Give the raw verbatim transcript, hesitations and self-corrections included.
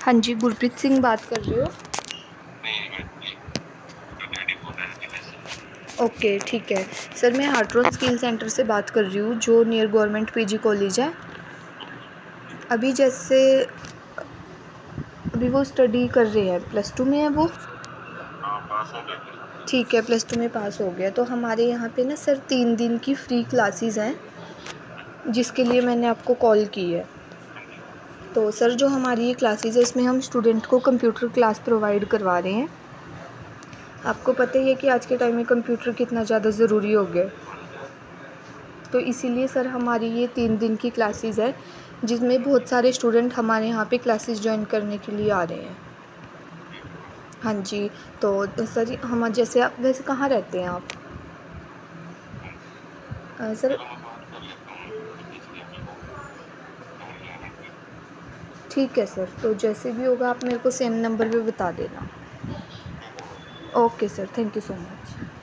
हाँ जी, गुरप्रीत सिंह बात कर रहे हो? ओके, ठीक है। सर मैं हार्ट्रोन स्किल सेंटर से बात कर रही हूँ, जो नियर गवर्नमेंट पीजी कॉलेज है। अभी जैसे अभी वो स्टडी कर रहे हैं, प्लस टू में है वो। ठीक है, प्लस टू में पास हो गया। तो हमारे यहाँ पे ना सर तीन दिन की फ्री क्लासेस हैं, जिसके लिए मैंने आपको कॉल की है। तो सर जो हमारी ये क्लासेस है, इसमें हम स्टूडेंट को कंप्यूटर क्लास प्रोवाइड करवा रहे हैं। आपको पता ही है कि आज के टाइम में कंप्यूटर कितना ज़्यादा ज़रूरी हो गया है। तो इसीलिए सर हमारी ये तीन दिन की क्लासेस है, जिसमें बहुत सारे स्टूडेंट हमारे यहाँ पे क्लासेस ज्वाइन करने के लिए आ रहे हैं। हाँ जी, तो सर हम जैसे आप वैसे कहाँ रहते हैं आप? अ, सर ठीक है सर, तो जैसे भी होगा आप मेरे को सेम नंबर पे बता देना। Okay sir, thank you so much.